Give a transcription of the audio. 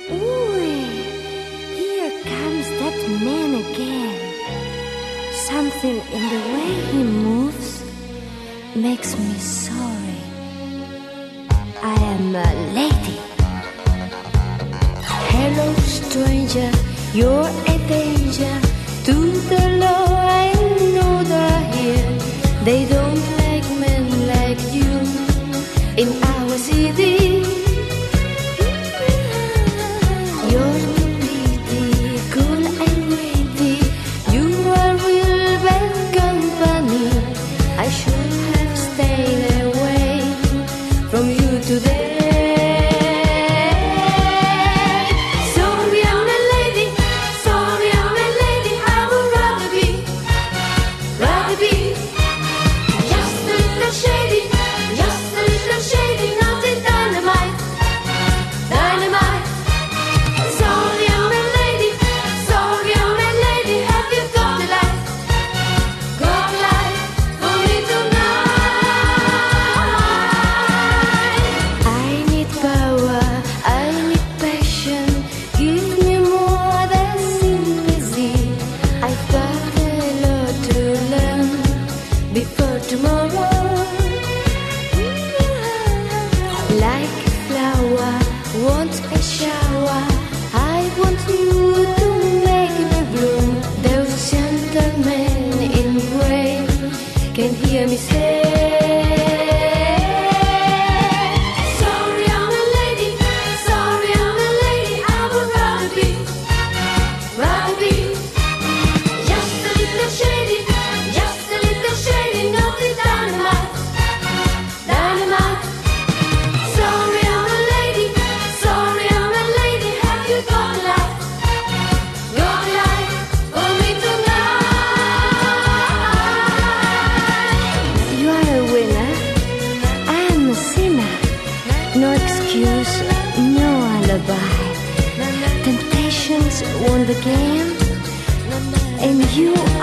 Ooh, here comes that man again. Something in the way he moves makes me sorry. I am a lady. Hello, stranger, you're a danger to the law. I know they're here. They don't like men like you in our city. You're too pretty, cool and witty. You are real bad company. I should have stayed away from you today. Sorry, I'm a lady. Sorry, I'm a lady. I would rather be just a little shady, not a dynamite. Sorry, I'm a lady. Sorry, I'm a lady. Have you got a light? Got a light for me tonight? I need power, I need passion. Give me more than sympathy. I've got a lot to learn before tomorrow. Like a flower, want a shower. I want you to make me bloom. Those gentlemen in gray can hear me say, sorry, I'm a lady. Sorry, I'm a lady. I would rather be just a little shady, not a dynamite. Sorry, I'm a lady. Sorry, I'm a lady. Have you got a light? Got a light for me tonight? You are a winner. I am a sinner. No excuse, no alibi. Temptations won the game, and you